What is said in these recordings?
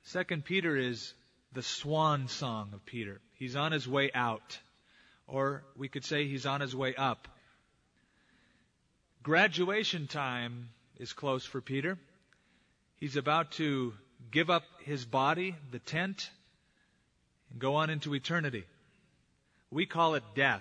2 Peter is the swan song of Peter. He's on his way out. Or we could say he's on his way up. Graduation time is close for Peter. He's about to give up his body, the tent, and go on into eternity. We call it death.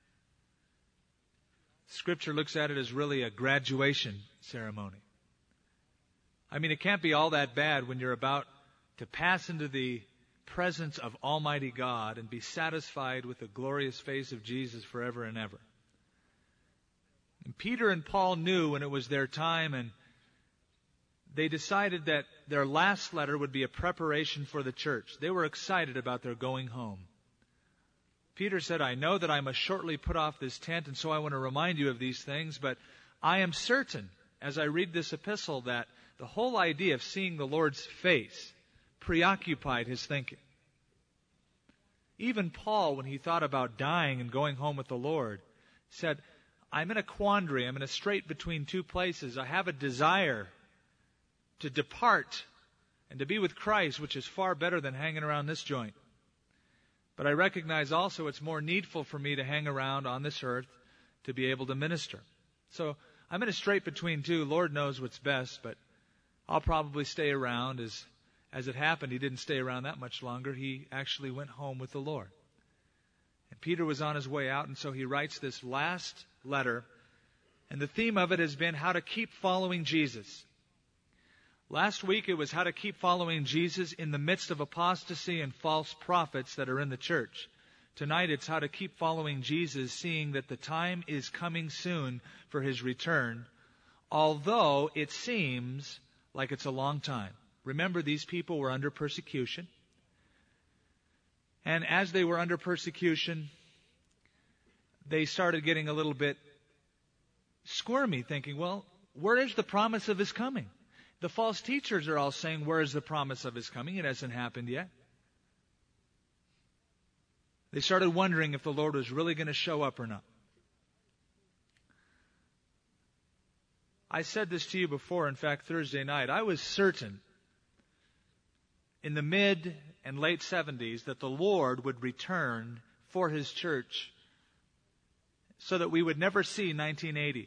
Scripture looks at it as really a graduation ceremony. I mean, it can't be all that bad when you're about to pass into the presence of Almighty God and be satisfied with the glorious face of Jesus forever and ever. And Peter and Paul knew when it was their time, and they decided that their last letter would be a preparation for the church. They were excited about their going home. Peter said, I know that I must shortly put off this tent, and so I want to remind you of these things, but I am certain, as I read this epistle, that the whole idea of seeing the Lord's face preoccupied his thinking. Even Paul, when he thought about dying and going home with the Lord, said, I'm in a quandary. I'm in a strait between two places. I have a desire to depart and to be with Christ, which is far better than hanging around this joint. But I recognize also it's more needful for me to hang around on this earth to be able to minister. So I'm in a strait between two. Lord knows what's best, but I'll probably stay around. As it happened, he didn't stay around that much longer. He actually went home with the Lord. And Peter was on his way out, and so he writes this last letter. And the theme of it has been how to keep following Jesus. Last week it was how to keep following Jesus in the midst of apostasy and false prophets that are in the church. Tonight it's how to keep following Jesus, seeing that the time is coming soon for his return, although it seems like it's a long time. Remember, these people were under persecution. And as they were under persecution, they started getting a little bit squirmy, thinking, well, where is the promise of his coming? The false teachers are all saying, where is the promise of his coming? It hasn't happened yet. They started wondering if the Lord was really going to show up or not. I said this to you before, in fact, Thursday night. I was certain in the mid and late 70s that the Lord would return for his church so that we would never see 1980.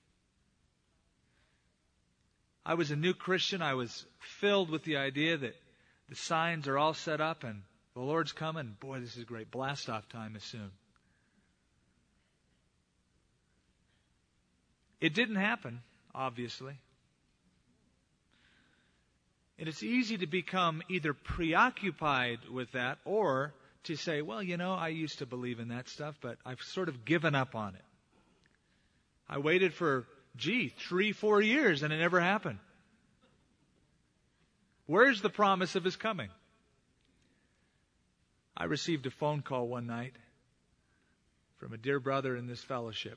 I was a new Christian. I was filled with the idea that the signs are all set up and the Lord's coming. Boy, this is great. Blast-off time is soon. It didn't happen, obviously. And it's easy to become either preoccupied with that or to say, well, you know, I used to believe in that stuff, but I've sort of given up on it. I waited for 3-4 years and it never happened. Where's the promise of his coming? I received a phone call one night from a dear brother in this fellowship.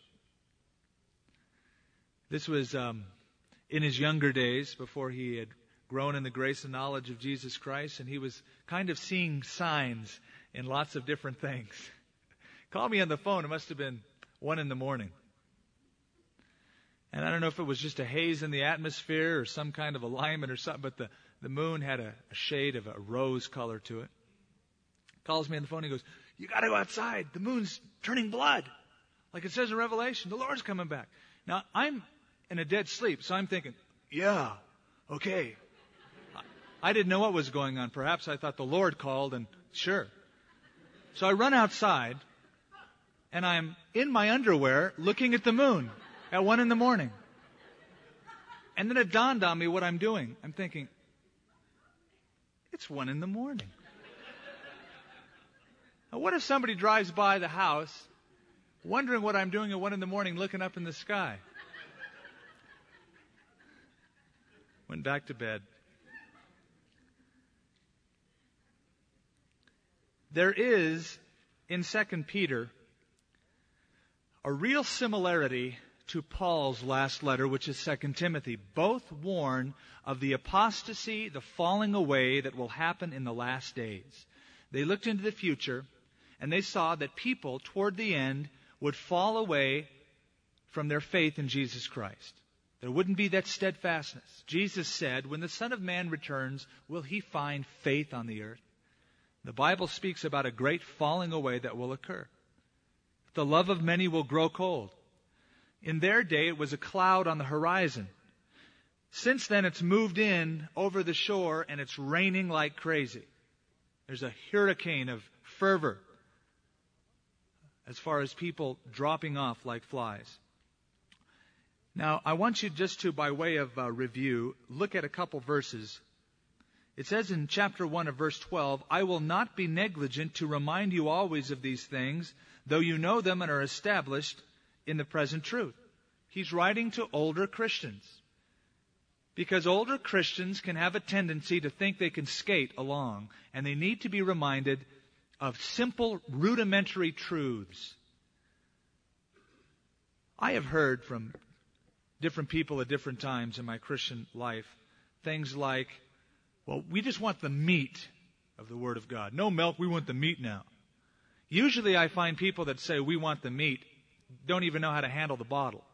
This was in his younger days, before he had grown in the grace and knowledge of Jesus Christ, and he was kind of seeing signs in lots of different things. Called me on the phone. It must have been 1 a.m. And I don't know if it was just a haze in the atmosphere or some kind of alignment or something, but the moon had a shade of a rose color to it. Calls me on the phone. He goes, you got to go outside. The moon's turning blood. Like it says in Revelation, the Lord's coming back. Now, I'm in a dead sleep, so I'm thinking, yeah, okay. I didn't know what was going on. Perhaps I thought the Lord called, and sure. So I run outside, and I'm in my underwear looking at the moon at 1 a.m. And then it dawned on me what I'm doing. I'm thinking, it's 1 a.m. Now, what if somebody drives by the house wondering what I'm doing at 1 a.m. looking up in the sky? Went back to bed. There is, in 2 Peter, a real similarity to Paul's last letter, which is 2 Timothy. Both warn of the apostasy, the falling away that will happen in the last days. They looked into the future, and they saw that people, toward the end, would fall away from their faith in Jesus Christ. There wouldn't be that steadfastness. Jesus said, when the Son of Man returns, will he find faith on the earth? The Bible speaks about a great falling away that will occur. The love of many will grow cold. In their day, it was a cloud on the horizon. Since then, it's moved in over the shore, and it's raining like crazy. There's a hurricane of fervor as far as people dropping off like flies. Now, I want you just to, by way of review, look at a couple verses. It says in chapter 1 of verse 12, I will not be negligent to remind you always of these things, though you know them and are established in the present truth. He's writing to older Christians, because older Christians can have a tendency to think they can skate along, and they need to be reminded of simple, rudimentary truths. I have heard from different people at different times in my Christian life things like, well, we just want the meat of the Word of God. No milk, we want the meat now. Usually I find people that say we want the meat don't even know how to handle the bottle.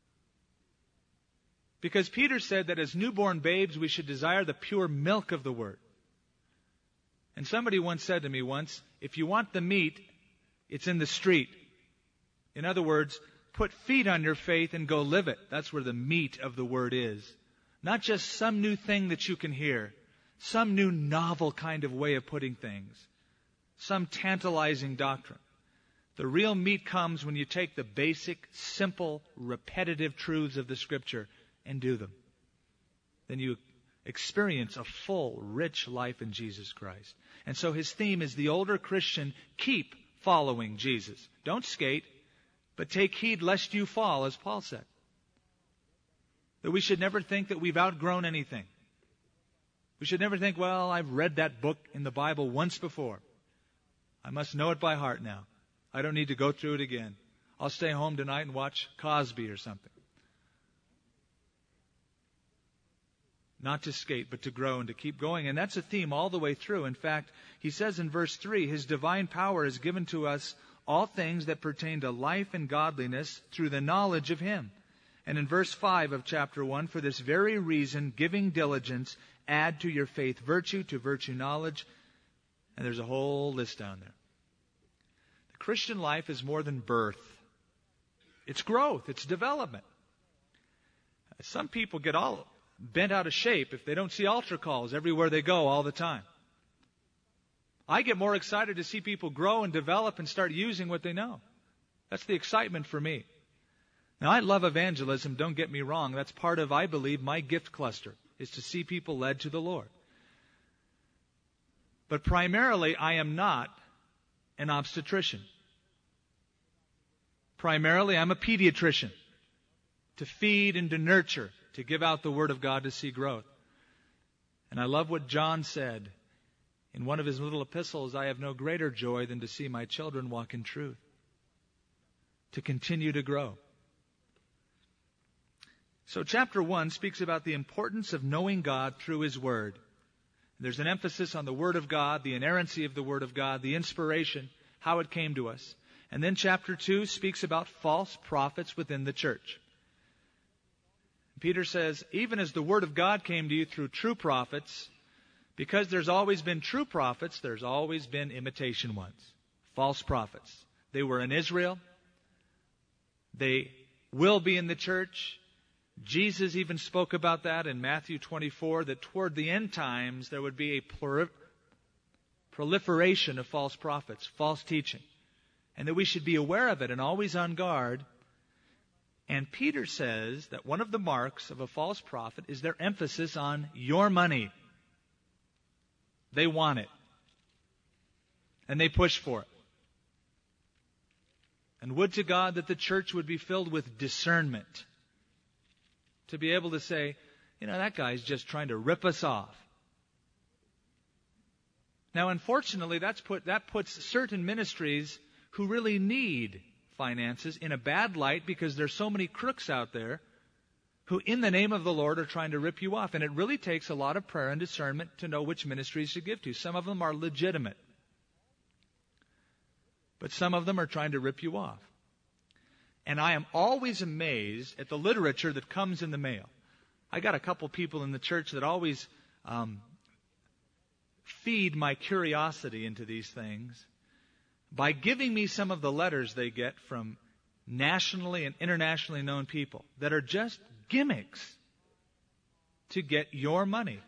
Because Peter said that as newborn babes we should desire the pure milk of the Word. And somebody once said to me once, if you want the meat, it's in the street. In other words, put feet on your faith and go live it. That's where the meat of the Word is. Not just some new thing that you can hear, some new novel kind of way of putting things, some tantalizing doctrine. The real meat comes when you take the basic, simple, repetitive truths of the Scripture and do them. Then you experience a full, rich life in Jesus Christ. And so his theme is the older Christian, keep following Jesus. Don't skate, but take heed lest you fall, as Paul said. That we should never think that we've outgrown anything. We should never think, well, I've read that book in the Bible once before. I must know it by heart now. I don't need to go through it again. I'll stay home tonight and watch Cosby or something. Not to skate, but to grow and to keep going. And that's a theme all the way through. In fact, he says in verse 3, his divine power has given to us all things that pertain to life and godliness through the knowledge of him. And in verse 5 of chapter 1, for this very reason, giving diligence, add to your faith virtue, to virtue knowledge. And there's a whole list down there. The Christian life is more than birth. It's growth. It's development. Some people get all bent out of shape if they don't see altar calls everywhere they go all the time. I get more excited to see people grow and develop and start using what they know. That's the excitement for me. Now, I love evangelism, don't get me wrong. That's part of, I believe, my gift cluster, is to see people led to the Lord. But primarily, I am not an obstetrician. Primarily, I'm a pediatrician, to feed and to nurture, to give out the Word of God to see growth. And I love what John said in one of his little epistles, I have no greater joy than to see my children walk in truth, to continue to grow. So chapter 1 speaks about the importance of knowing God through His Word. There's an emphasis on the Word of God, the inerrancy of the Word of God, the inspiration, how it came to us. And then chapter 2 speaks about false prophets within the church. Peter says, even as the Word of God came to you through true prophets, because there's always been true prophets, there's always been imitation ones, false prophets. They were in Israel. They will be in the church. Jesus even spoke about that in Matthew 24, that toward the end times there would be a proliferation of false prophets, false teaching, and that we should be aware of it and always on guard. And Peter says that one of the marks of a false prophet is their emphasis on your money. They want it. And they push for it. And would to God that the church would be filled with discernment, to be able to say, that guy's just trying to rip us off. Now, unfortunately, that puts certain ministries who really need finances in a bad light, because there's so many crooks out there who in the name of the Lord are trying to rip you off. And it really takes a lot of prayer and discernment to know which ministries to give to. Some of them are legitimate, but some of them are trying to rip you off. And I am always amazed at the literature that comes in the mail. I got a couple people in the church that always feed my curiosity into these things by giving me some of the letters they get from nationally and internationally known people that are just gimmicks to get your money.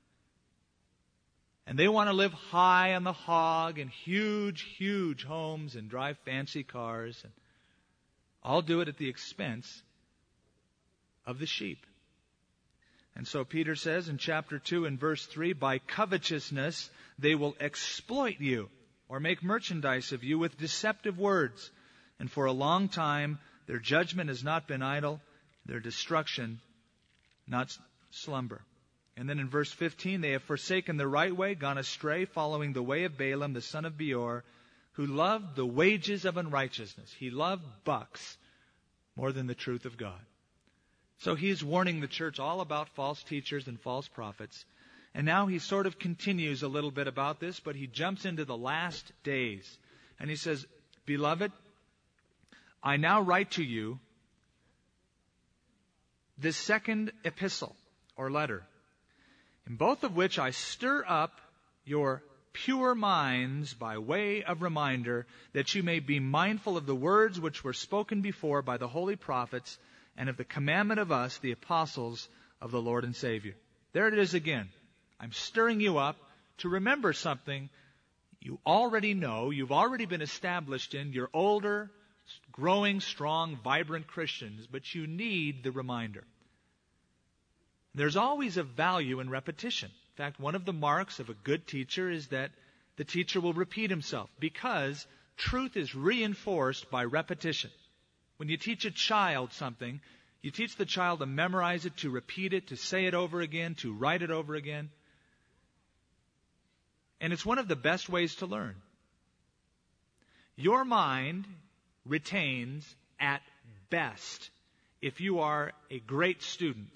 And they want to live high on the hog in huge, huge homes and drive fancy cars. And all do it at the expense of the sheep. And so Peter says in chapter 2 and verse 3, by covetousness they will exploit you or make merchandise of you with deceptive words. And for a long time their judgment has not been idle, their destruction not slumber. And then in verse 15, they have forsaken the right way, gone astray, following the way of Balaam, the son of Beor, who loved the wages of unrighteousness. He loved bucks more than the truth of God. So he's warning the church all about false teachers and false prophets. And now he sort of continues a little bit about this, but he jumps into the last days. And he says, Beloved, I now write to you this second epistle or letter, in both of which I stir up your pure minds by way of reminder, that you may be mindful of the words which were spoken before by the holy prophets, and of the commandment of us, the apostles of the Lord and Savior. There it is again. I'm stirring you up to remember something you already know, you've already been established in, you're older, growing, strong, vibrant Christians, but you need the reminder. There's always a value in repetition. In fact, one of the marks of a good teacher is that the teacher will repeat himself, because truth is reinforced by repetition. When you teach a child something, you teach the child to memorize it, to repeat it, to say it over again, to write it over again. And it's one of the best ways to learn. Your mind retains, at best, if you are a great student,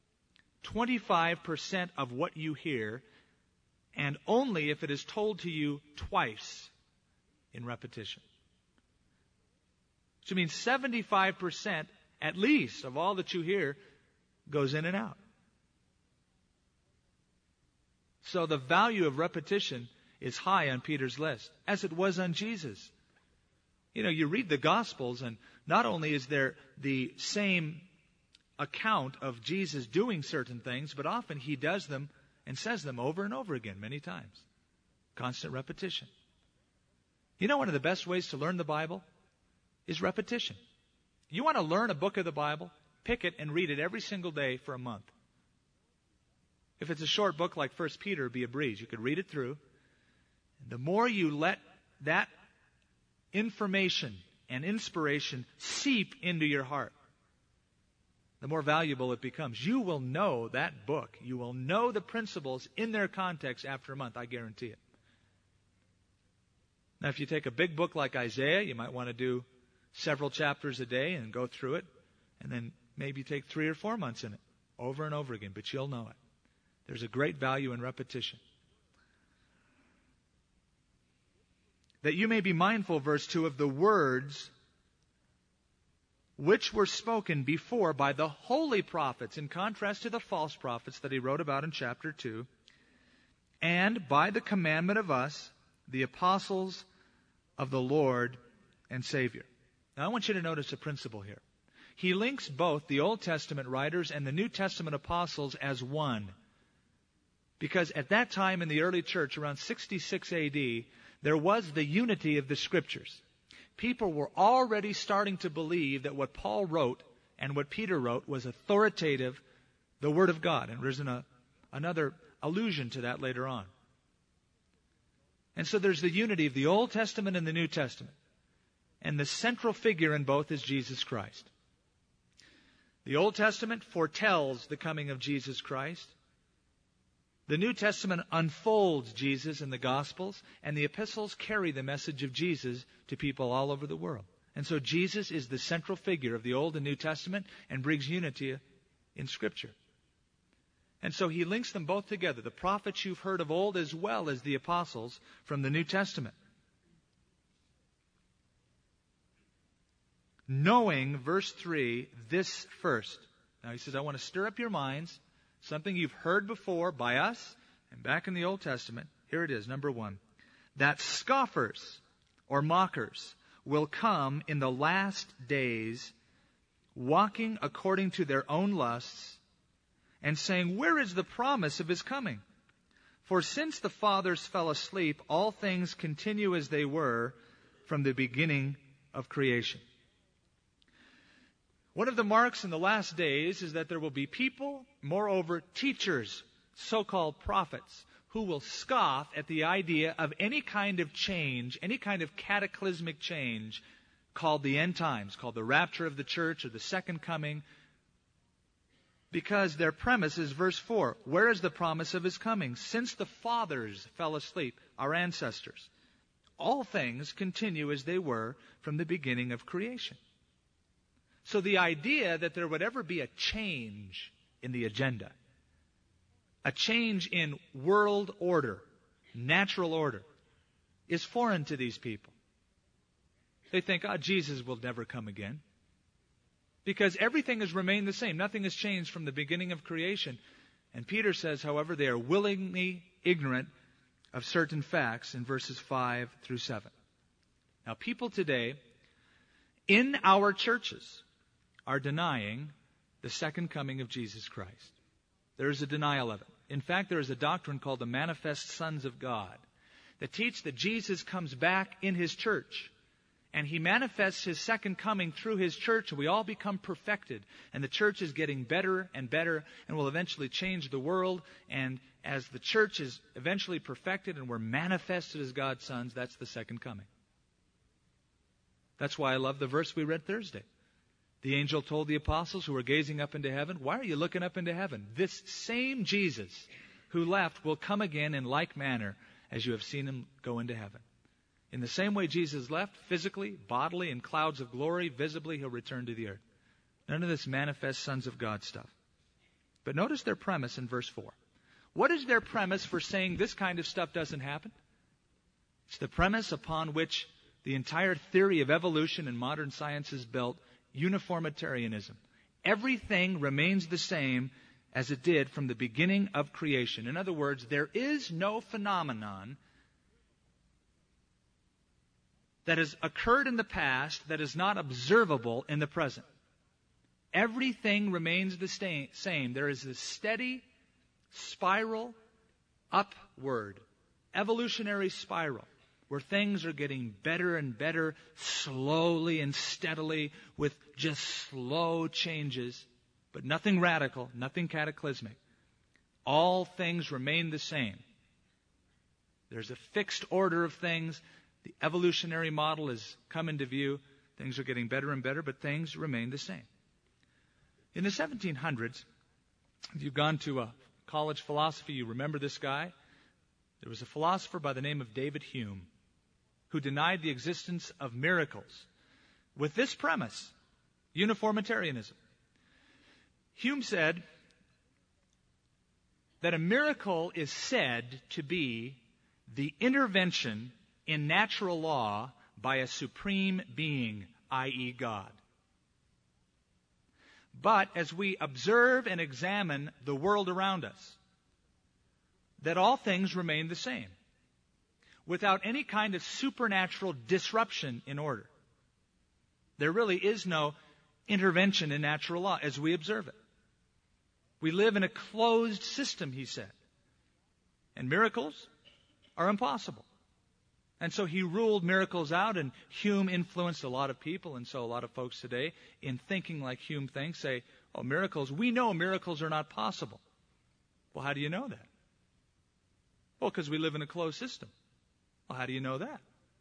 25% of what you hear, and only if it is told to you twice in repetition. Which means 75% at least of all that you hear goes in and out. So the value of repetition is high on Peter's list, as it was on Jesus. You know, you read the Gospels, and not only is there the same account of Jesus doing certain things, but often he does them and says them over and over again many times. Constant repetition. You know, one of the best ways to learn the Bible is repetition. You want to learn a book of the Bible? Pick it and read it every single day for a month. If it's a short book like 1 Peter, it'd be a breeze. You could read it through. The more you let that information and inspiration seep into your heart, the more valuable it becomes. You will know that book. You will know the principles in their context after a month, I guarantee it. Now, if you take a big book like Isaiah, you might want to do several chapters a day and go through it, and then maybe take 3 or 4 months in it, over and over again, but you'll know it. There's a great value in repetition. That you may be mindful, verse 2, of the words which were spoken before by the holy prophets, in contrast to the false prophets that he wrote about in chapter 2, and by the commandment of us, the apostles of the Lord and Savior. Now I want you to notice a principle here. He links both the Old Testament writers and the New Testament apostles as one. Because at that time in the early church, around 66 A.D., there was the unity of the Scriptures. People were already starting to believe that what Paul wrote and what Peter wrote was authoritative, the Word of God. And there's another allusion to that later on. And so there's the unity of the Old Testament and the New Testament. And the central figure in both is Jesus Christ. The Old Testament foretells the coming of Jesus Christ. The New Testament unfolds Jesus in the Gospels, and the epistles carry the message of Jesus to people all over the world. And so Jesus is the central figure of the Old and New Testament and brings unity in Scripture. And so he links them both together, the prophets you've heard of old as well as the apostles from the New Testament. knowing, verse 3, this first. Now he says, I want to stir up your minds, something you've heard before by us and back in the Old Testament. Here it is, number 1. That scoffers or mockers will come in the last days, walking according to their own lusts, and saying, where is the promise of his coming? For since the fathers fell asleep, all things continue as they were from the beginning of creation. One of the marks in the last days is that there will be people, moreover teachers, so-called prophets, who will scoff at the idea of any kind of change, any kind of cataclysmic change called the end times, called the rapture of the church or the second coming, because their premise is verse 4. Where is the promise of his coming? Since the fathers fell asleep, our ancestors, all things continue as they were from the beginning of creation. So the idea that there would ever be a change in the agenda, a change in world order, natural order, is foreign to these people. They think, Jesus will never come again. Because everything has remained the same. Nothing has changed from the beginning of creation. And Peter says, however, they are willingly ignorant of certain facts in verses 5 through 7. Now, people today in our churches are denying the second coming of Jesus Christ. There is a denial of it. In fact, there is a doctrine called the Manifest Sons of God that teach that Jesus comes back in His church. And He manifests His second coming through His church, and we all become perfected. And the church is getting better and better and will eventually change the world. And as the church is eventually perfected and we're manifested as God's sons, that's the second coming. That's why I love the verse we read Thursday. The angel told the apostles who were gazing up into heaven, why are you looking up into heaven? This same Jesus who left will come again in like manner as you have seen Him go into heaven. In the same way Jesus left, physically, bodily, in clouds of glory, visibly, He'll return to the earth. None of this manifest sons of God stuff. But notice their premise in verse 4. What is their premise for saying this kind of stuff doesn't happen? It's the premise upon which the entire theory of evolution and modern science is built, uniformitarianism. Everything remains the same as it did from the beginning of creation. In other words, there is no phenomenon that has occurred in the past that is not observable in the present. Everything remains the same. There is this steady spiral upward, evolutionary spiral, where things are getting better and better, slowly and steadily, with just slow changes, but nothing radical, nothing cataclysmic. All things remain the same. There's a fixed order of things. The evolutionary model has come into view. Things are getting better and better, but things remain the same. In the 1700s, if you've gone to a college philosophy, you remember this guy. There was a philosopher by the name of David Hume who denied the existence of miracles with this premise, uniformitarianism. Hume said that a miracle is said to be the intervention in natural law by a supreme being, i.e. God. But as we observe and examine the world around us, that all things remain the same, without any kind of supernatural disruption in order. There really is no intervention in natural law as we observe it. We live in a closed system, he said. And miracles are impossible. And so he ruled miracles out, and Hume influenced a lot of people, and so a lot of folks today, in thinking like Hume thinks, say, oh, miracles, we know miracles are not possible. Well, how do you know that? Well, because we live in a closed system. Well, how do you know that?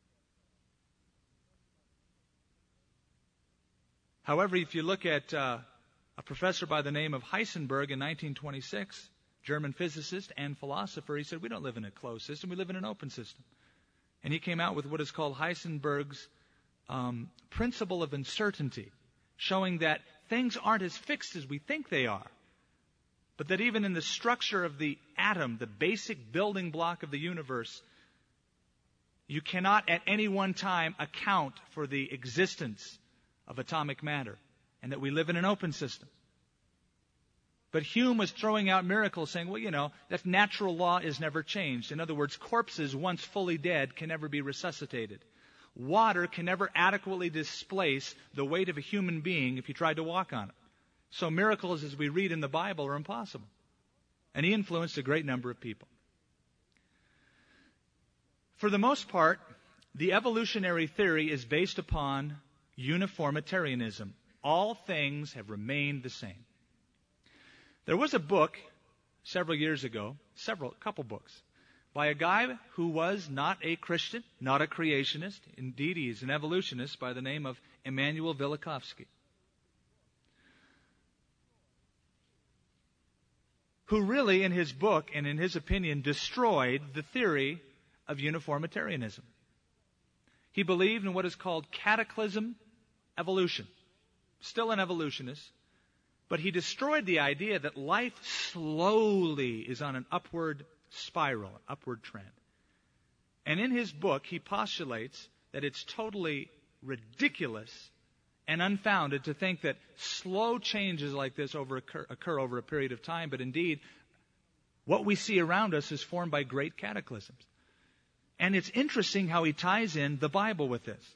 However, if you look at a professor by the name of Heisenberg in 1926, German physicist and philosopher, he said, we don't live in a closed system, we live in an open system. And he came out with what is called Heisenberg's principle of uncertainty, showing that things aren't as fixed as we think they are, but that even in the structure of the atom, the basic building block of the universe, you cannot at any one time account for the existence of atomic matter, and that we live in an open system. But Hume was throwing out miracles, saying, well, that natural law is never changed. In other words, corpses once fully dead can never be resuscitated. Water can never adequately displace the weight of a human being if you tried to walk on it. So miracles, as we read in the Bible, are impossible. And he influenced a great number of people. For the most part, the evolutionary theory is based upon uniformitarianism. All things have remained the same. There was a book several years ago, couple books, by a guy who was not a Christian, not a creationist. Indeed, he is an evolutionist by the name of Immanuel Velikovsky, who really, in his book and in his opinion, destroyed the theory of uniformitarianism. He believed in what is called cataclysm evolution. Still an evolutionist. But he destroyed the idea that life slowly is on an upward spiral, an upward trend. And in his book, he postulates that it's totally ridiculous and unfounded to think that slow changes like this occur over a period of time. But indeed, what we see around us is formed by great cataclysms. And it's interesting how he ties in the Bible with this.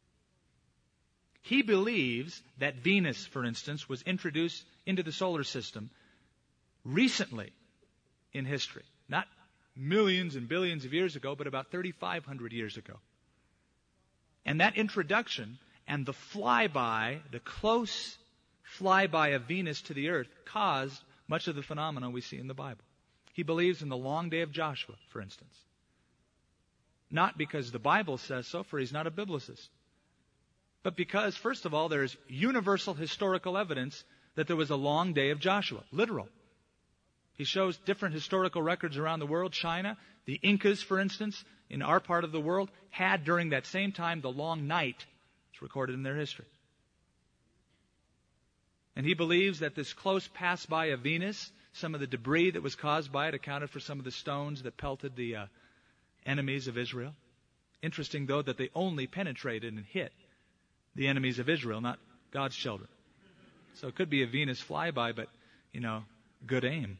He believes that Venus, for instance, was introduced into the solar system recently in history. Not millions and billions of years ago, but about 3,500 years ago. And that introduction and the close flyby of Venus to the earth caused much of the phenomena we see in the Bible. He believes in the long day of Joshua, for instance. Not because the Bible says so, for he's not a biblicist. But because, first of all, there's universal historical evidence that there was a long day of Joshua, literal. He shows different historical records around the world. China, the Incas, for instance, in our part of the world, had during that same time the long night. It's recorded in their history. And he believes that this close pass-by of Venus, some of the debris that was caused by it accounted for some of the stones that pelted the enemies of Israel. Interesting, though, that they only penetrated and hit the enemies of Israel, not God's children. So it could be a Venus flyby, but, good aim.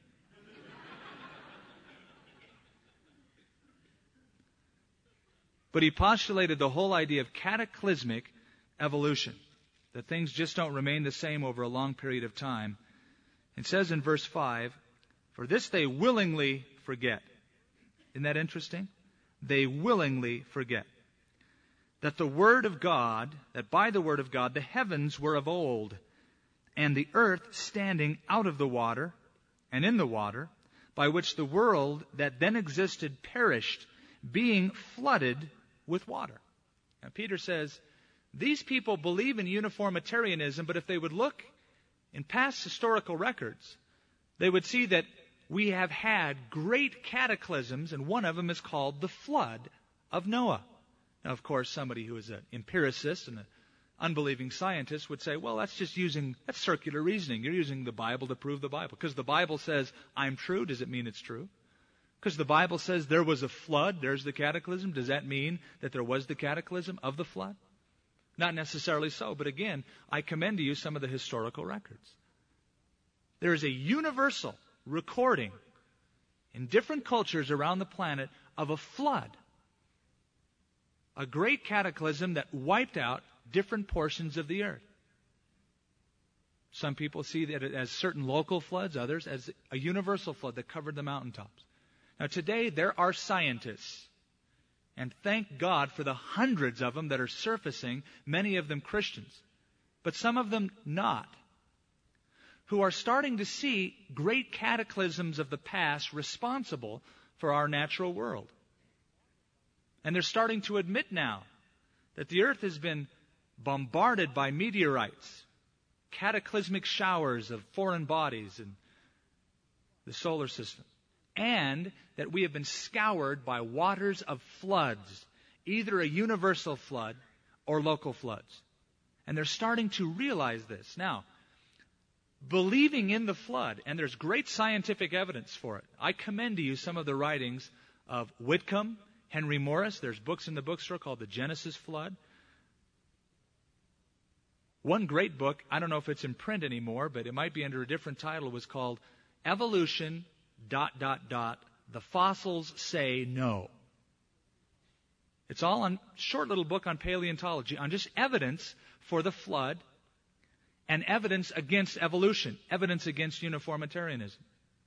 But he postulated the whole idea of cataclysmic evolution, that things just don't remain the same over a long period of time. It says in verse 5, "For this they willingly forget." Isn't that interesting? They willingly forget that by the word of God, the heavens were of old, and the earth standing out of the water and in the water, by which the world that then existed perished, being flooded with water. Now Peter says, these people believe in uniformitarianism, but if they would look in past historical records, they would see that we have had great cataclysms, and one of them is called the flood of Noah. Now, of course, somebody who is an empiricist and an unbelieving scientist would say, well, that's circular reasoning. You're using the Bible to prove the Bible. Because the Bible says, I'm true, does it mean it's true? Because the Bible says there was a flood, there's the cataclysm. Does that mean that there was the cataclysm of the flood? Not necessarily so, but again, I commend to you some of the historical records. There is a universal recording in different cultures around the planet of a flood. A great cataclysm that wiped out different portions of the earth. Some people see that as certain local floods, others as a universal flood that covered the mountaintops. Now today there are scientists, and thank God for the hundreds of them that are surfacing, many of them Christians, but some of them not, who are starting to see great cataclysms of the past responsible for our natural world. And they're starting to admit now that the earth has been bombarded by meteorites, cataclysmic showers of foreign bodies in the solar system, and that we have been scoured by waters of floods, either a universal flood or local floods. And they're starting to realize this. Now, believing in the flood, and there's great scientific evidence for it. I commend to you some of the writings of Whitcomb, Henry Morris. There's books in the bookstore called The Genesis Flood. One great book, I don't know if it's in print anymore, but it might be under a different title, was called Evolution, The Fossils Say No. It's all on short little book on paleontology, on just evidence for the flood and evidence against evolution, evidence against uniformitarianism.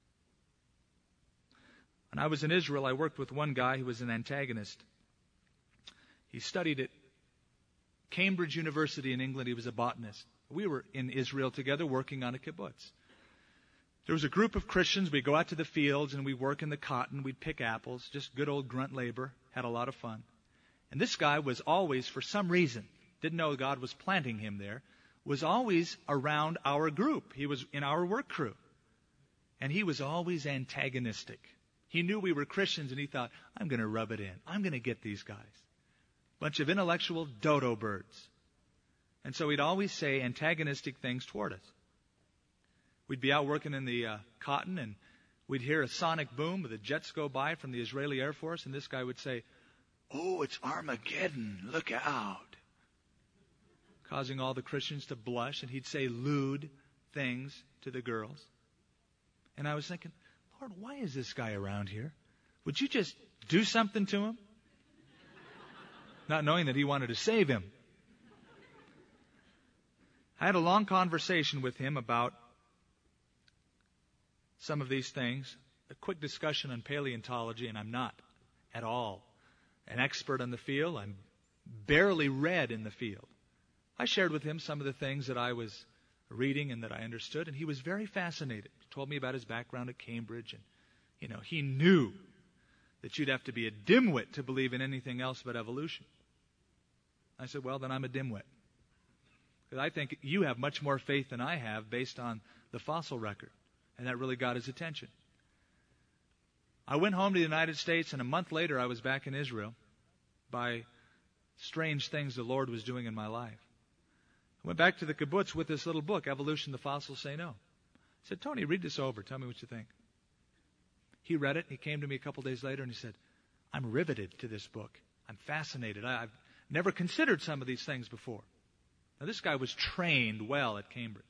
When I was in Israel, I worked with one guy who was an antagonist. He studied at Cambridge University in England. He was a botanist. We were in Israel together working on a kibbutz. There was a group of Christians. We'd go out to the fields and we'd work in the cotton. We'd pick apples, just good old grunt labor. Had a lot of fun. And this guy was always, for some reason, didn't know God was planting him there, was always around our group. He was in our work crew. And he was always antagonistic. He knew we were Christians and he thought, I'm going to rub it in. I'm going to get these guys. Bunch of intellectual dodo birds. And so he'd always say antagonistic things toward us. We'd be out working in the cotton and we'd hear a sonic boom with the jets go by from the Israeli Air Force, and this guy would say, "Oh, it's Armageddon, look out," causing all the Christians to blush, and he'd say lewd things to the girls. And I was thinking, Lord, why is this guy around here? Would you just do something to him? Not knowing that he wanted to save him. I had a long conversation with him about some of these things, a quick discussion on paleontology, and I'm not at all an expert on the field. I'm barely read in the field. I shared with him some of the things that I was reading and that I understood, and he was very fascinated. He told me about his background at Cambridge, and, he knew that you'd have to be a dimwit to believe in anything else but evolution. I said, well, then I'm a dimwit. Because I think you have much more faith than I have based on the fossil record. And that really got his attention. I went home to the United States, and a month later I was back in Israel by strange things the Lord was doing in my life. I went back to the kibbutz with this little book, Evolution, The Fossils Say No. I said, Tony, read this over. Tell me what you think. He read it. He came to me a couple days later, and he said, I'm riveted to this book. I'm fascinated. I've never considered some of these things before. Now, this guy was trained well at Cambridge.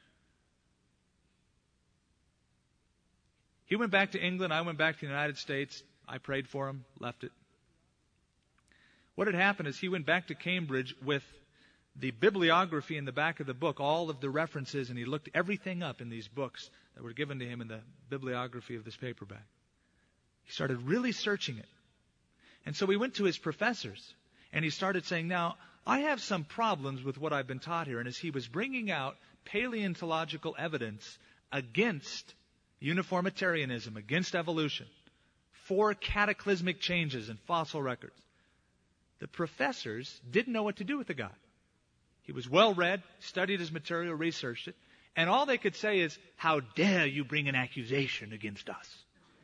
He went back to England. I went back to the United States. I prayed for him, left it. What had happened is he went back to Cambridge with the bibliography in the back of the book, all of the references, and he looked everything up in these books that were given to him in the bibliography of this paperback. He started really searching it. And so he went to his professors, and he started saying, now, I have some problems with what I've been taught here. And as he was bringing out paleontological evidence against uniformitarianism, against evolution, for cataclysmic changes in fossil records, the professors didn't know what to do with the guy. He was well read, studied his material, researched it, and all they could say is, how dare you bring an accusation against us?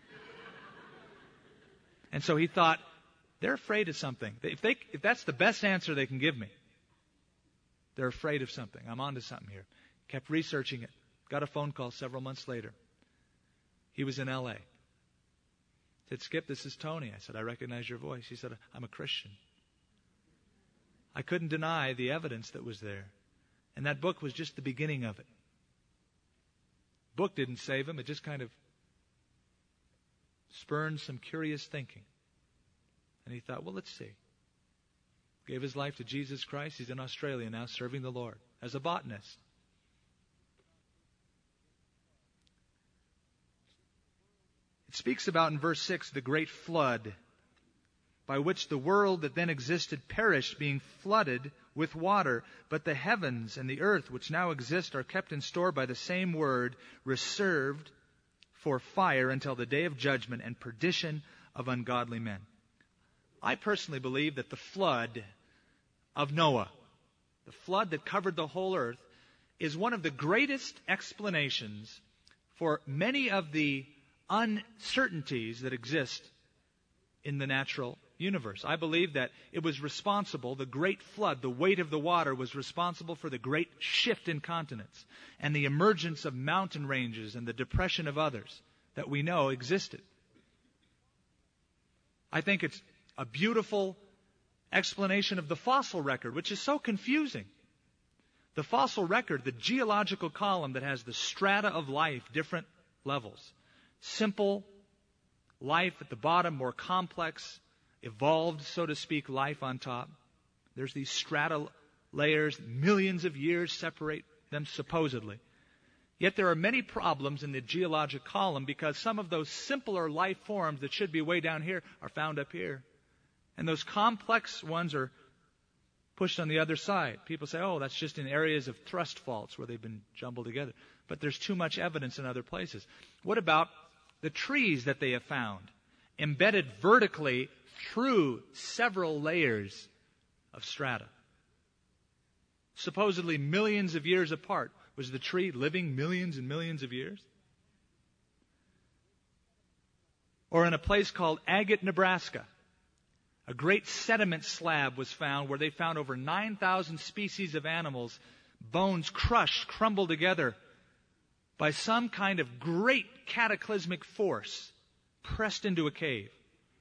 And so he thought, they're afraid of something. If that's the best answer they can give me, they're afraid of something. I'm onto something here. Kept researching it. Got a phone call several months later. He was in L.A. Said, Skip, this is Tony. I said, I recognize your voice. He said, I'm a Christian. I couldn't deny the evidence that was there. And that book was just the beginning of it. Book didn't save him. It just kind of spurned some curious thinking. And he thought, well, let's see. Gave his life to Jesus Christ. He's in Australia now serving the Lord as a botanist. It speaks about in verse 6 the great flood by which the world that then existed perished, being flooded with water. But the heavens and the earth which now exist are kept in store by the same word, reserved for fire until the day of judgment and perdition of ungodly men. I personally believe that the flood of Noah, the flood that covered the whole earth, is one of the greatest explanations for many of the uncertainties that exist in the natural universe. I believe that it was responsible, the great flood, the weight of the water was responsible for the great shift in continents and the emergence of mountain ranges and the depression of others that we know existed. I think it's a beautiful explanation of the fossil record, which is so confusing. The fossil record, the geological column that has the strata of life, different levels. Simple life at the bottom, more complex, evolved, so to speak, life on top. There's these strata layers, millions of years separate them supposedly. Yet there are many problems in the geologic column because some of those simpler life forms that should be way down here are found up here. And those complex ones are pushed on the other side. People say, oh, that's just in areas of thrust faults where they've been jumbled together. But there's too much evidence in other places. What about the trees that they have found, embedded vertically through several layers of strata? Supposedly millions of years apart. Was the tree living millions and millions of years? Or in a place called Agate, Nebraska, a great sediment slab was found where they found over 9,000 species of animals, bones crushed, crumbled together by some kind of great cataclysmic force pressed into a cave.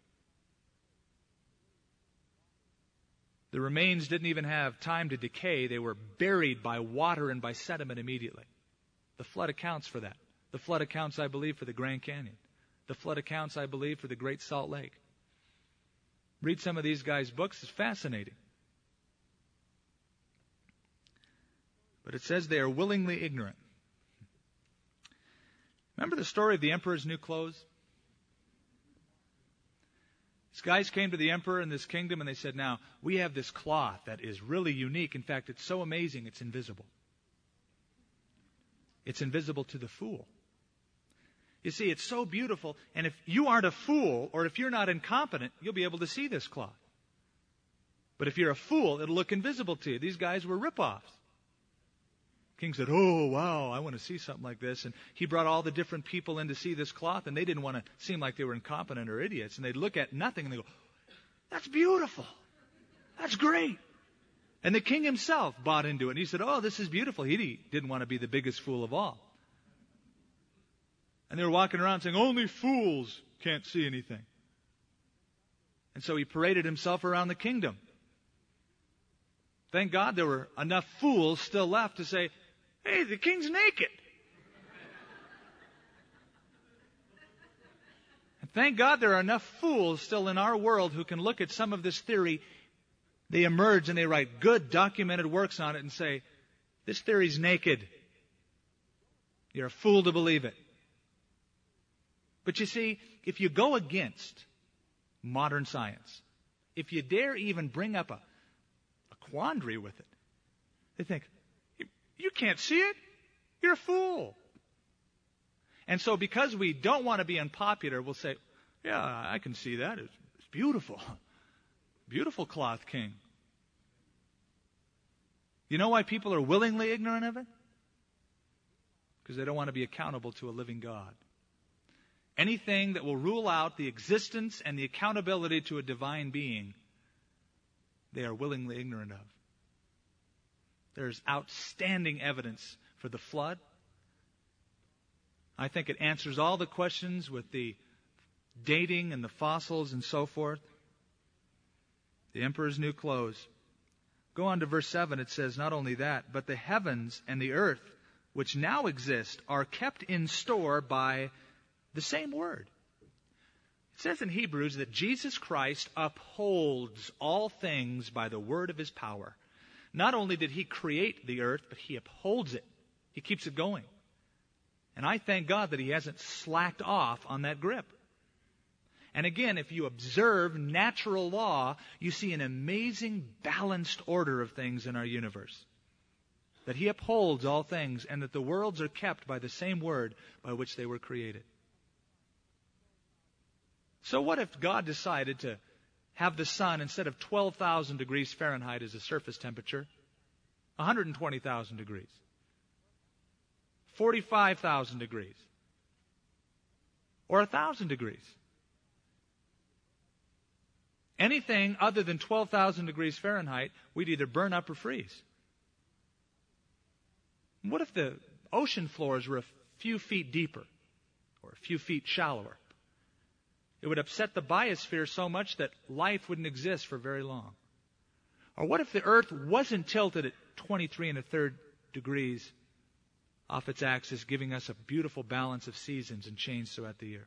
The remains didn't even have time to decay. They were buried by water and by sediment immediately. The flood accounts for that. The flood accounts, I believe, for the Grand Canyon. The flood accounts, I believe, for the Great Salt Lake. Read some of these guys' books. It's fascinating. But it says they are willingly ignorant. Remember the story of the emperor's new clothes? These guys came to the emperor in this kingdom and they said, now, we have this cloth that is really unique. In fact, it's so amazing, it's invisible. It's invisible to the fool. You see, it's so beautiful, and if you aren't a fool, or if you're not incompetent, you'll be able to see this cloth. But if you're a fool, it'll look invisible to you. These guys were rip-offs. King said, oh, wow, I want to see something like this. And he brought all the different people in to see this cloth, and they didn't want to seem like they were incompetent or idiots. And they'd look at nothing, and they go, that's beautiful. That's great. And the king himself bought into it, and he said, oh, this is beautiful. He didn't want to be the biggest fool of all. And they were walking around saying, only fools can't see anything. And so he paraded himself around the kingdom. Thank God there were enough fools still left to say, hey, the king's naked. And thank God there are enough fools still in our world who can look at some of this theory. They emerge and they write good documented works on it and say, this theory's naked. You're a fool to believe it. But you see, if you go against modern science, if you dare even bring up a quandary with it, they think, you can't see it? You're a fool. And so because we don't want to be unpopular, we'll say, yeah, I can see that. It's beautiful. Beautiful cloth king. You know why people are willingly ignorant of it? Because they don't want to be accountable to a living God. Anything that will rule out the existence and the accountability to a divine being, they are willingly ignorant of. There's outstanding evidence for the flood. I think it answers all the questions with the dating and the fossils and so forth. The emperor's new clothes. Go on to verse 7. It says not only that, but the heavens and the earth, which now exist, are kept in store by the same word. It says in Hebrews that Jesus Christ upholds all things by the word of his power. Not only did he create the earth, but he upholds it. He keeps it going. And I thank God that he hasn't slacked off on that grip. And again, if you observe natural law, you see an amazing balanced order of things in our universe. That he upholds all things and that the worlds are kept by the same word by which they were created. So what if God decided to have the sun, instead of 12,000 degrees Fahrenheit as a surface temperature, 120,000 degrees, 45,000 degrees, or 1,000 degrees? Anything other than 12,000 degrees Fahrenheit, we'd either burn up or freeze. What if the ocean floors were a few feet deeper or a few feet shallower? It would upset the biosphere so much that life wouldn't exist for very long. Or what if the earth wasn't tilted at 23 1/3 degrees off its axis, giving us a beautiful balance of seasons and change throughout the year.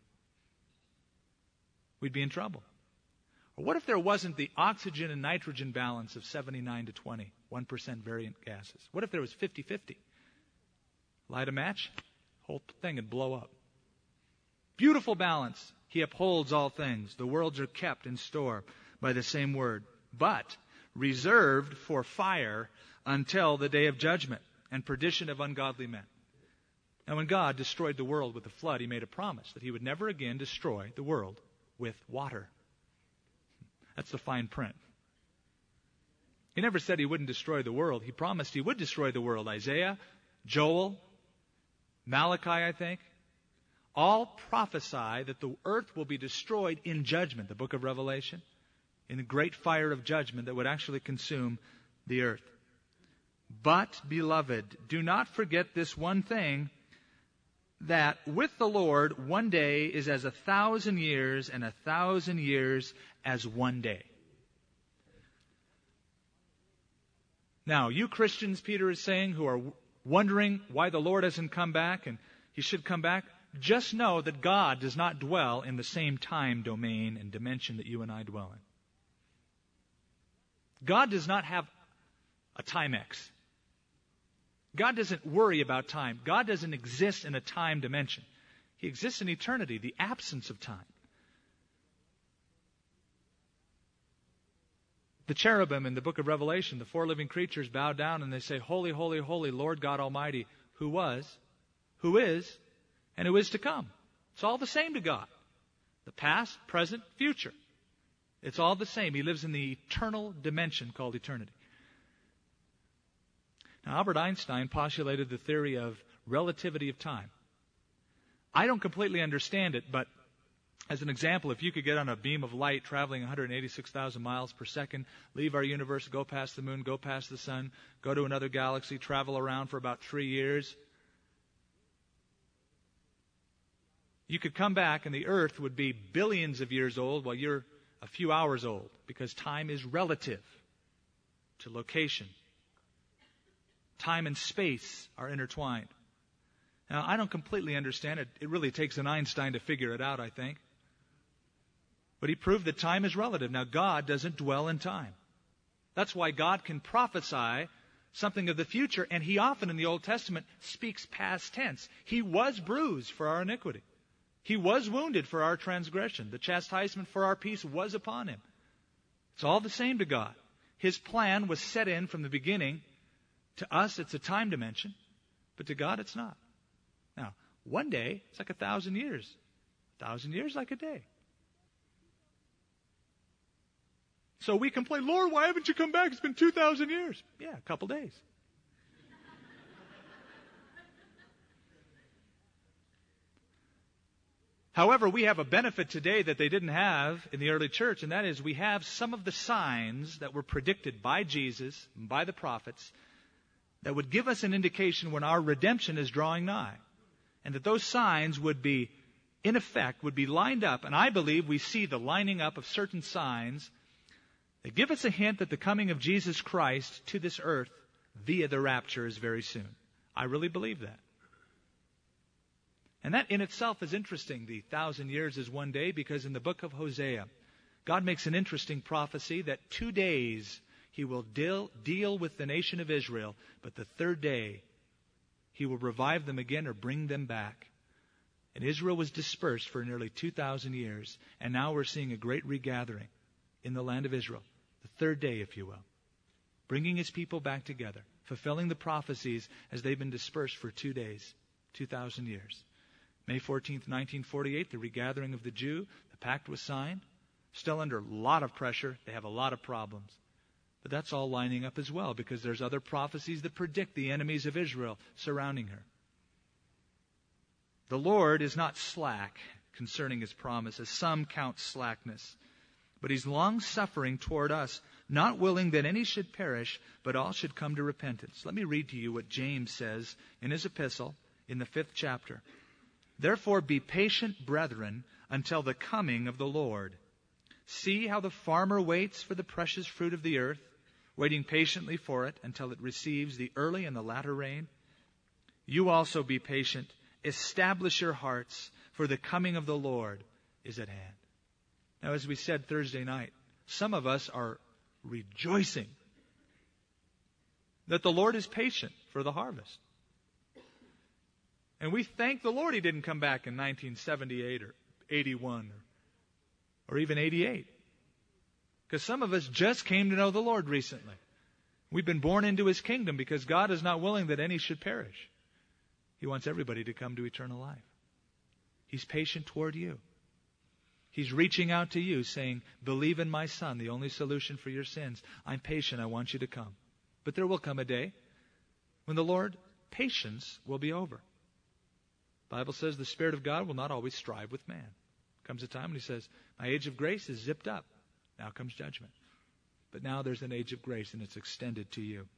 We'd be in trouble. Or what if there wasn't the oxygen and nitrogen balance of 79 to 20, 1% variant gases? What if there was 50-50? Light a match, whole thing would blow up. Beautiful balance. He upholds all things. The worlds are kept in store by the same word, but reserved for fire until the day of judgment and perdition of ungodly men. Now, when God destroyed the world with the flood, He made a promise that He would never again destroy the world with water. That's the fine print. He never said He wouldn't destroy the world. He promised He would destroy the world. Isaiah, Joel, Malachi, I think, all prophesy that the earth will be destroyed in judgment, the book of Revelation, in the great fire of judgment that would actually consume the earth. But, beloved, do not forget this one thing, that with the Lord 1 day is as 1,000 years, and 1,000 years as 1 day. Now, you Christians, Peter is saying, who are wondering why the Lord hasn't come back and He should come back, just know that God does not dwell in the same time domain and dimension that you and I dwell in. God does not have a Timex. God doesn't worry about time. God doesn't exist in a time dimension. He exists in eternity, the absence of time. The cherubim in the book of Revelation, the 4 living creatures bow down and they say, Holy, holy, holy, Lord God Almighty, who was, who is, and who is to come. It's all the same to God. The past, present, future. It's all the same. He lives in the eternal dimension called eternity. Now, Albert Einstein postulated the theory of relativity of time. I don't completely understand it, but as an example, if you could get on a beam of light traveling 186,000 miles per second, leave our universe, go past the moon, go past the sun, go to another galaxy, travel around for about 3 years, you could come back and the earth would be billions of years old while you're a few hours old, because time is relative to location. Time and space are intertwined. Now, I don't completely understand it. It really takes an Einstein to figure it out, I think. But he proved that time is relative. Now, God doesn't dwell in time. That's why God can prophesy something of the future, and He often in the Old Testament speaks past tense. He was bruised for our iniquity. He was wounded for our transgression. The chastisement for our peace was upon Him. It's all the same to God. His plan was set in from the beginning. To us, it's a time dimension, but to God, it's not. Now, 1 day, it's like 1,000 years. 1,000 years like a day. So we complain, Lord, why haven't you come back? It's been 2,000 years. Yeah, a couple days. However, we have a benefit today that they didn't have in the early church, and that is we have some of the signs that were predicted by Jesus and by the prophets that would give us an indication when our redemption is drawing nigh. And that those signs would be, in effect, would be lined up. And I believe we see the lining up of certain signs that give us a hint that the coming of Jesus Christ to this earth via the rapture is very soon. I really believe that. And that in itself is interesting. The 1,000 years is 1 day, because in the book of Hosea, God makes an interesting prophecy that 2 days He will deal with the nation of Israel, but the 3rd day He will revive them again or bring them back. And Israel was dispersed for nearly 2,000 years, and now we're seeing a great regathering in the land of Israel. The 3rd day, if you will. Bringing His people back together, fulfilling the prophecies as they've been dispersed for 2 days, 2,000 years. May 14th, 1948, the regathering of the Jew, the pact was signed. Still under a lot of pressure. They have a lot of problems. But that's all lining up as well, because there's other prophecies that predict the enemies of Israel surrounding her. The Lord is not slack concerning His promise, as some count slackness. But He's long-suffering toward us, not willing that any should perish, but all should come to repentance. Let me read to you what James says in his epistle in the 5th chapter. Therefore be patient, brethren, until the coming of the Lord. See how the farmer waits for the precious fruit of the earth, waiting patiently for it until it receives the early and the latter rain. You also be patient. Establish your hearts, for the coming of the Lord is at hand. Now, as we said Thursday night, some of us are rejoicing that the Lord is patient for the harvest. And we thank the Lord He didn't come back in 1978 or 81 or even 88. Because some of us just came to know the Lord recently. We've been born into His kingdom because God is not willing that any should perish. He wants everybody to come to eternal life. He's patient toward you. He's reaching out to you saying, believe in my Son, the only solution for your sins. I'm patient. I want you to come. But there will come a day when the Lord's patience will be over. The Bible says the Spirit of God will not always strive with man. Comes a time when He says, my age of grace is zipped up. Now comes judgment. But now there's an age of grace and it's extended to you.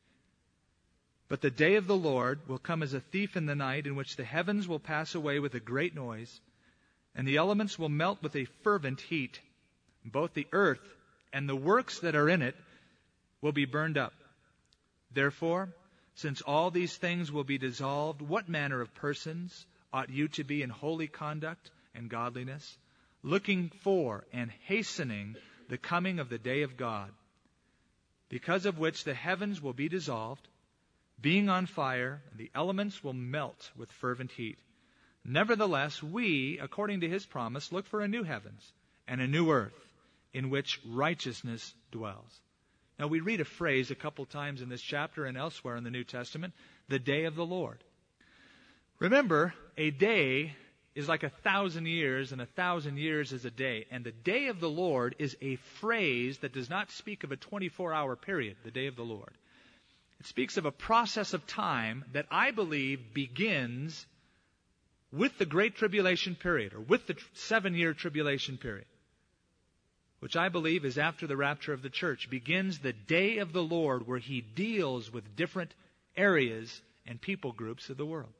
But the day of the Lord will come as a thief in the night, in which the heavens will pass away with a great noise, and the elements will melt with a fervent heat. Both the earth and the works that are in it will be burned up. Therefore, since all these things will be dissolved, what manner of persons ought you to be in holy conduct and godliness, looking for and hastening the coming of the day of God, because of which the heavens will be dissolved, being on fire, and the elements will melt with fervent heat. Nevertheless, we, according to His promise, look for a new heavens and a new earth, in which righteousness dwells. Now, we read a phrase a couple times in this chapter and elsewhere in the New Testament, the day of the Lord. Remember, a day is like 1,000 years, and 1,000 years is a day. And the day of the Lord is a phrase that does not speak of a 24-hour period, the day of the Lord. It speaks of a process of time that I believe begins with the Great Tribulation period, or with the 7-year tribulation period, which I believe is after the rapture of the church, begins the day of the Lord, where He deals with different areas and people groups of the world.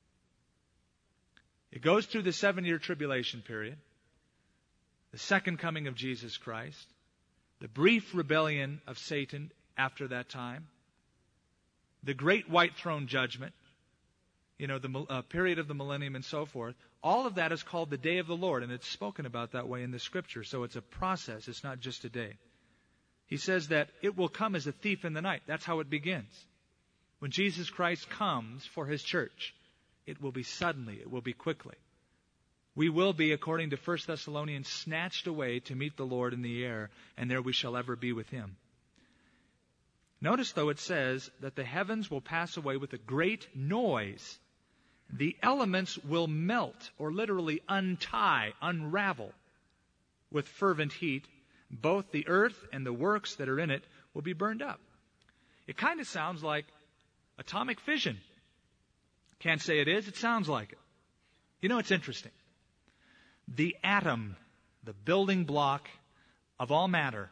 It goes through the 7-year tribulation period, the second coming of Jesus Christ, the brief rebellion of Satan after that time, the great white throne judgment, the period of the millennium and so forth. All of that is called the day of the Lord, and it's spoken about that way in the Scripture. So it's a process. It's not just a day. He says that it will come as a thief in the night. That's how it begins. When Jesus Christ comes for His church, it will be suddenly. It will be quickly. We will be, according to 1 Thessalonians, snatched away to meet the Lord in the air, and there we shall ever be with Him. Notice, though, it says that the heavens will pass away with a great noise. The elements will melt, or literally untie, unravel, with fervent heat. Both the earth and the works that are in it will be burned up. It kind of sounds like atomic fission. Can't say it is. It sounds like it. It's interesting. The atom, the building block of all matter,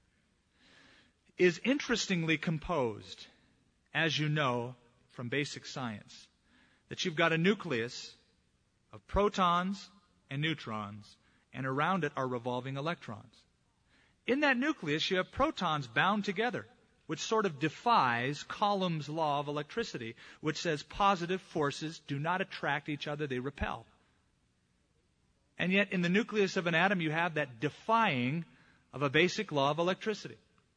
is interestingly composed, as you know from basic science, that you've got a nucleus of protons and neutrons, and around it are revolving electrons. In that nucleus, you have protons bound together, which sort of defies Coulomb's law of electricity, which says positive forces do not attract each other, they repel. And yet, in the nucleus of an atom, you have that defying of a basic law of electricity.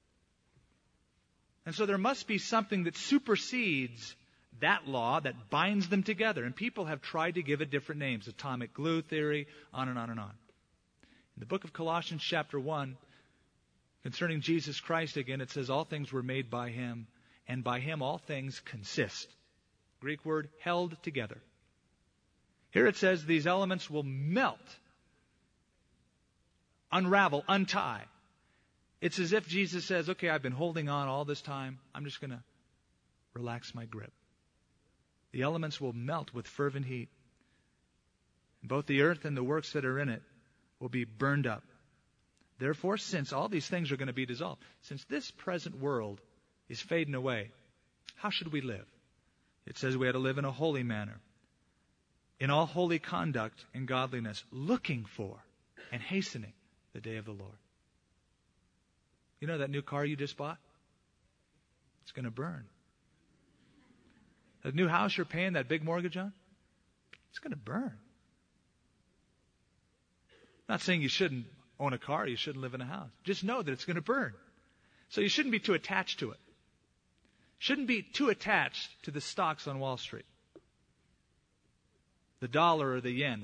And so there must be something that supersedes that law, that binds them together. And people have tried to give it different names, atomic glue theory, on and on and on. In the book of Colossians chapter 1, concerning Jesus Christ again, it says, all things were made by Him, and by Him all things consist. Greek word, held together. Here it says these elements will melt, unravel, untie. It's as if Jesus says, okay, I've been holding on all this time. I'm just going to relax my grip. The elements will melt with fervent heat. Both the earth and the works that are in it will be burned up. Therefore, since all these things are going to be dissolved, since this present world is fading away, how should we live? It says we had to live in a holy manner, in all holy conduct and godliness, looking for and hastening the day of the Lord. You know that new car you just bought? It's going to burn. The new house you're paying that big mortgage on, it's going to burn. I'm not saying you shouldn't own a car, you shouldn't live in a house. Just know that it's going to burn. So you shouldn't be too attached to it. Shouldn't be too attached to the stocks on Wall Street. The dollar or the yen.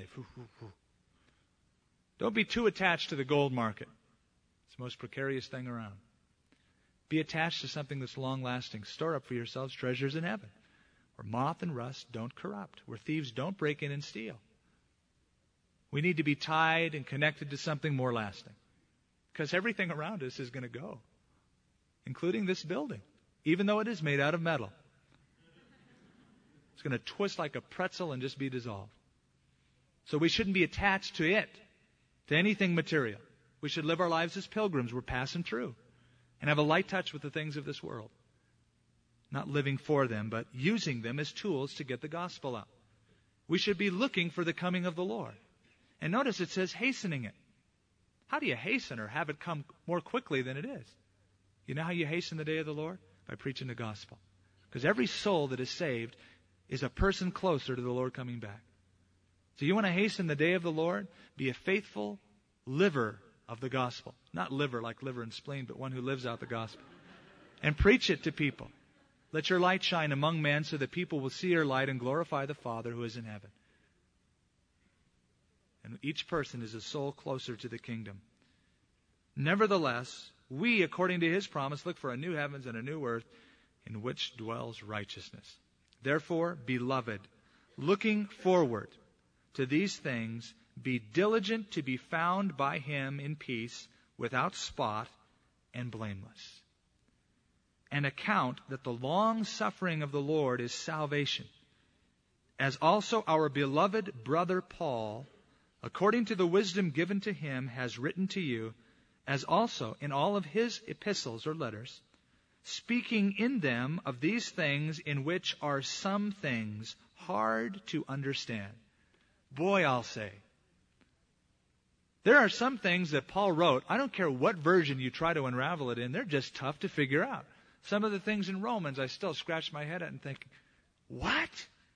Don't be too attached to the gold market. It's the most precarious thing around. Be attached to something that's long-lasting. Store up for yourselves treasures in heaven, where moth and rust don't corrupt, where thieves don't break in and steal. We need to be tied and connected to something more lasting, because everything around us is going to go, including this building, even though it is made out of metal. It's going to twist like a pretzel and just be dissolved. So we shouldn't be attached to it, to anything material. We should live our lives as pilgrims. We're passing through, and have a light touch with the things of this world. Not living for them, but using them as tools to get the gospel out. We should be looking for the coming of the Lord. And notice it says hastening it. How do you hasten or have it come more quickly than it is? You know how you hasten the day of the Lord? By preaching the gospel. Because every soul that is saved is a person closer to the Lord coming back. So you want to hasten the day of the Lord? Be a faithful liver of the gospel. Not liver like liver and spleen, but one who lives out the gospel. And preach it to people. Let your light shine among men so that people will see your light and glorify the Father who is in heaven. And each person is a soul closer to the kingdom. Nevertheless, we, according to His promise, look for a new heavens and a new earth in which dwells righteousness. Therefore, beloved, looking forward to these things, be diligent to be found by Him in peace, without spot and blameless. And account that the long suffering of the Lord is salvation, as also our beloved brother Paul, according to the wisdom given to him, has written to you, as also in all of his epistles or letters, speaking in them of these things in which are some things hard to understand. Boy, I'll say. There are some things that Paul wrote, I don't care what version you try to unravel it in, they're just tough to figure out. Some of the things in Romans I still scratch my head at and think, what?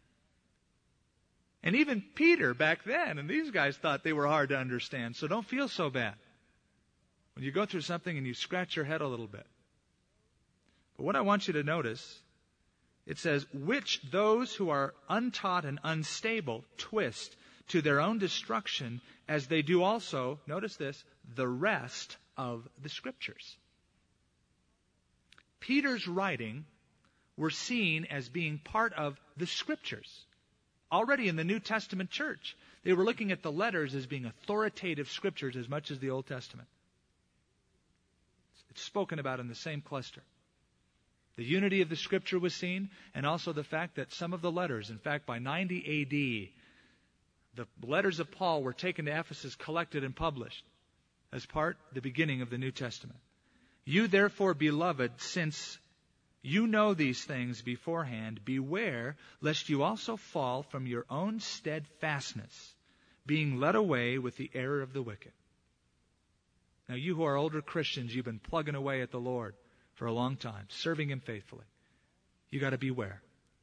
And even Peter back then, and these guys thought they were hard to understand, so don't feel so bad when you go through something and you scratch your head a little bit. But what I want you to notice, it says, which those who are untaught and unstable twist to their own destruction, as they do also, notice this, the rest of the Scriptures. Peter's writing were seen as being part of the Scriptures. Already in the New Testament church, they were looking at the letters as being authoritative Scriptures as much as the Old Testament. It's spoken about in the same cluster. The unity of the Scripture was seen, and also the fact that some of the letters, in fact, by 90 A.D., the letters of Paul were taken to Ephesus, collected, and published as part, the beginning of the New Testament. You therefore, beloved, since you know these things beforehand, beware lest you also fall from your own steadfastness, being led away with the error of the wicked. Now, you who are older Christians, you've been plugging away at the Lord for a long time, serving Him faithfully. You got to beware.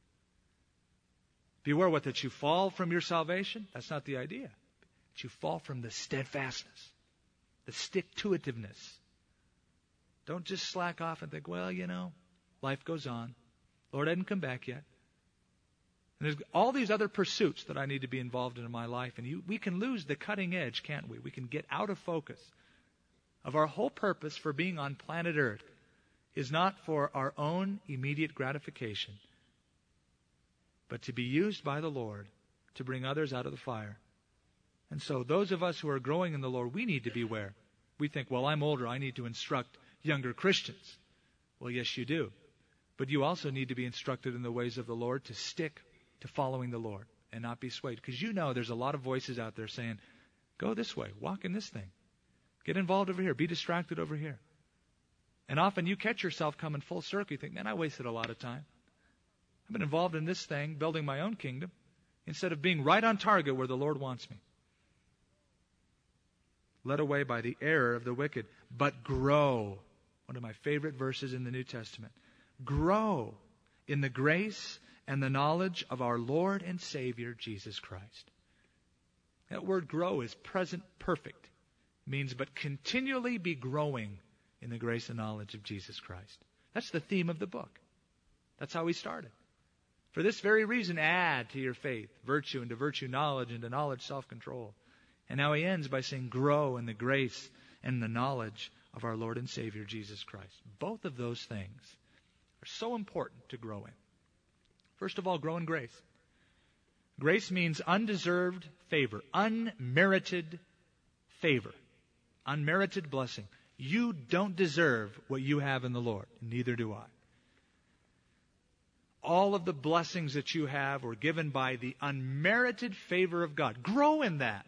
Beware what? That you fall from your salvation? That's not the idea. That you fall from the steadfastness, the stick-to-itiveness. Don't just slack off and think, well, life goes on. Lord hasn't come back yet. And there's all these other pursuits that I need to be involved in my life. And we can lose the cutting edge, can't we? We can get out of focus of our whole purpose for being on planet Earth is not for our own immediate gratification, but to be used by the Lord to bring others out of the fire. And so those of us who are growing in the Lord, we need to beware. We think, well, I'm older, I need to instruct younger Christians. Well, yes, you do. But you also need to be instructed in the ways of the Lord, to stick to following the Lord and not be swayed. Because there's a lot of voices out there saying, go this way, walk in this thing. Get involved over here, be distracted over here. And often you catch yourself coming full circle. You think, man, I wasted a lot of time. I've been involved in this thing, building my own kingdom, instead of being right on target where the Lord wants me. Led away by the error of the wicked, but grow. One of my favorite verses in the New Testament. grow in the grace and the knowledge of our Lord and Savior, Jesus Christ. That word grow is present perfect. It means but continually be growing in the grace and knowledge of Jesus Christ. That's the theme of the book. That's how we started. For this very reason, add to your faith virtue, and to virtue knowledge, and to knowledge self-control. And now he ends by saying, grow in the grace and the knowledge of our Lord and Savior, Jesus Christ. Both of those things are so important to grow in. First of all, grow in grace. Grace means undeserved favor, unmerited favor, unmerited blessing. You don't deserve what you have in the Lord, and neither do I. All of the blessings that you have were given by the unmerited favor of God. Grow in that.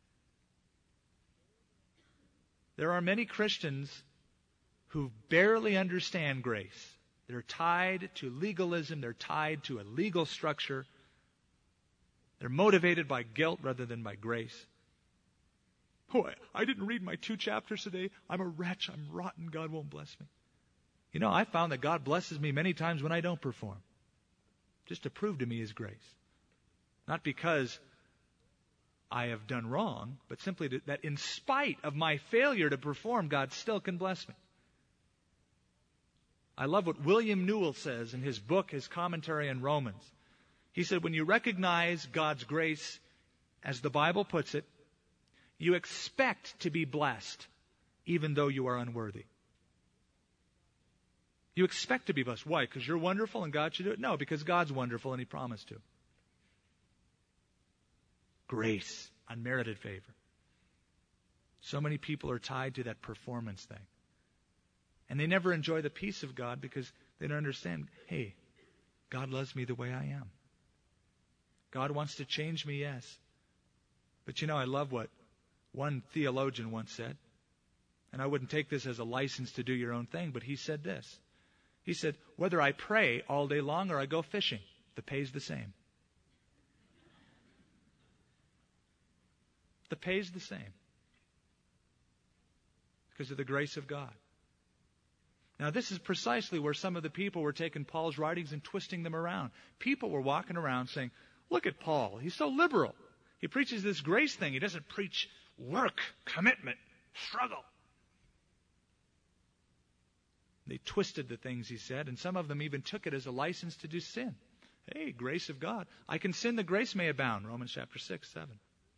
There are many Christians who barely understand grace. They're tied to legalism. They're tied to a legal structure. They're motivated by guilt rather than by grace. Oh, I didn't read my 2 chapters today. I'm a wretch. I'm rotten. God won't bless me. You know, I found that God blesses me many times when I don't perform. Just to prove to me His grace. Not because I have done wrong, but simply that in spite of my failure to perform, God still can bless me. I love what William Newell says in his book, his commentary on Romans. He said, when you recognize God's grace, as the Bible puts it, you expect to be blessed, even though you are unworthy. You expect to be blessed. Why? Because you're wonderful and God should do it? No, because God's wonderful and He promised to. Grace, unmerited favor. So many people are tied to that performance thing. And they never enjoy the peace of God because they don't understand, hey, God loves me the way I am. God wants to change me, yes. But you know, I love what one theologian once said. And I wouldn't take this as a license to do your own thing, but he said this. He said, whether I pray all day long or I go fishing, the pay's the same. The pay's the same. Because of the grace of God. Now, this is precisely where some of the people were taking Paul's writings and twisting them around. People were walking around saying, look at Paul. He's so liberal. He preaches this grace thing. He doesn't preach work, commitment, struggle. They twisted the things he said, and some of them even took it as a license to do sin. Hey, grace of God. I can sin, the grace may abound. Romans chapter 6, 7.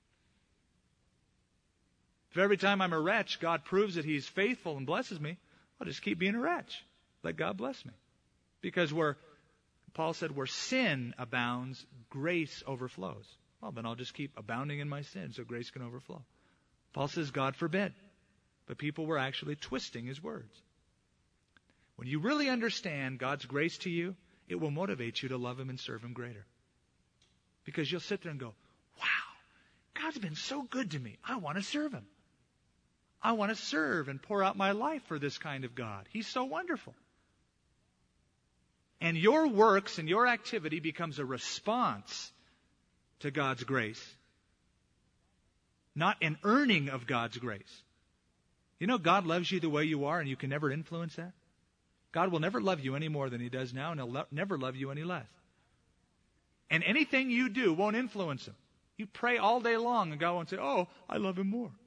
If every time I'm a wretch, God proves that He's faithful and blesses me, I'll just keep being a wretch. Let God bless me. Because Paul said, where sin abounds, grace overflows. Well, then I'll just keep abounding in my sin so grace can overflow. Paul says, God forbid. But people were actually twisting his words. When you really understand God's grace to you, it will motivate you to love Him and serve Him greater. Because you'll sit there and go, wow, God's been so good to me. I want to serve Him. I want to serve and pour out my life for this kind of God. He's so wonderful. And your works and your activity becomes a response to God's grace, not an earning of God's grace. You know, God loves you the way you are, and you can never influence that. God will never love you any more than He does now, and He'll never love you any less. And anything you do won't influence Him. You pray all day long, and God won't say, oh, I love Him more.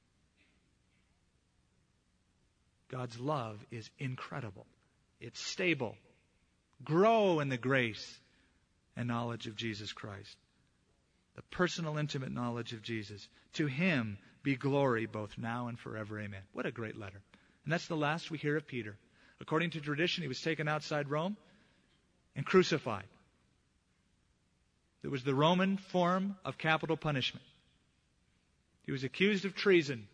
God's love is incredible. It's stable. Grow in the grace and knowledge of Jesus Christ. The personal, intimate knowledge of Jesus. To Him be glory both now and forever. Amen. What a great letter. And that's the last we hear of Peter. According to tradition, he was taken outside Rome and crucified. It was the Roman form of capital punishment. He was accused of treason.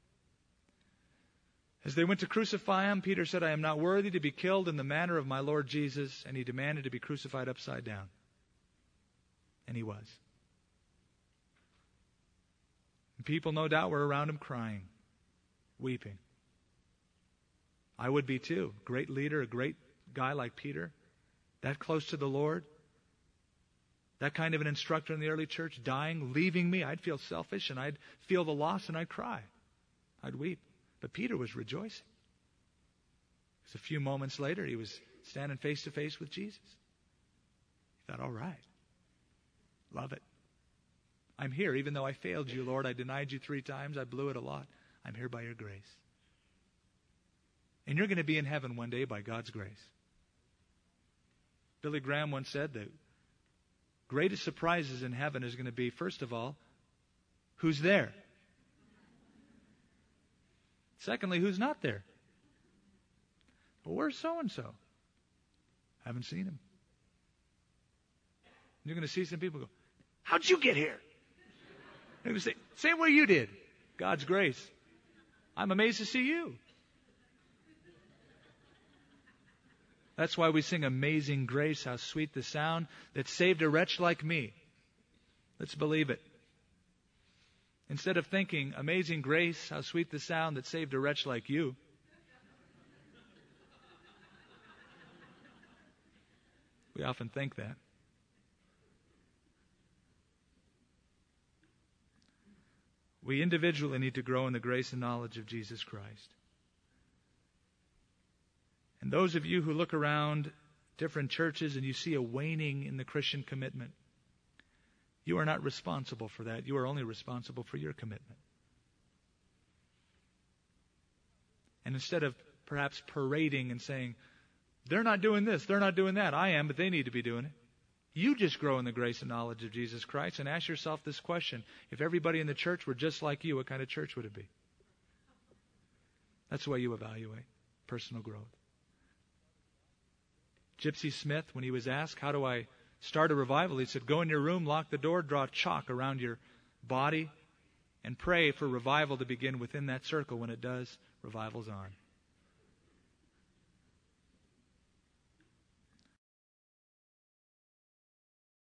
As they went to crucify Him, Peter said, I am not worthy to be killed in the manner of my Lord Jesus. And he demanded to be crucified upside down. And he was. And people, no doubt, were around him crying, weeping. I would be too. Great leader, a great guy like Peter, that close to the Lord, that kind of an instructor in the early church, dying, leaving me. I'd feel selfish and I'd feel the loss and I'd cry. I'd weep. But Peter was rejoicing. Because a few moments later, he was standing face to face with Jesus. He thought, all right, love it. I'm here, even though I failed you, Lord. I denied you 3 times. I blew it a lot. I'm here by your grace. And you're going to be in heaven one day by God's grace. Billy Graham once said the greatest surprises in heaven is going to be, first of all, who's there? Secondly, who's not there? Well, where's so-and-so? Haven't seen him. You're going to see some people go, how'd you get here? They're going to say, same way you did. God's grace. I'm amazed to see you. That's why we sing Amazing Grace, how sweet the sound that saved a wretch like me. Let's believe it. Instead of thinking, Amazing Grace, how sweet the sound that saved a wretch like you. We often think that. We individually need to grow in the grace and knowledge of Jesus Christ. And those of you who look around different churches and you see a waning in the Christian commitment, you are not responsible for that. You are only responsible for your commitment. And instead of perhaps parading and saying, they're not doing this, they're not doing that, I am, but they need to be doing it. You just grow in the grace and knowledge of Jesus Christ and ask yourself this question. If everybody in the church were just like you, what kind of church would it be? That's the way you evaluate personal growth. Gypsy Smith, when he was asked, how do I start a revival? He said, go in your room, lock the door, draw chalk around your body, and pray for revival to begin within that circle. When it does, revival's on.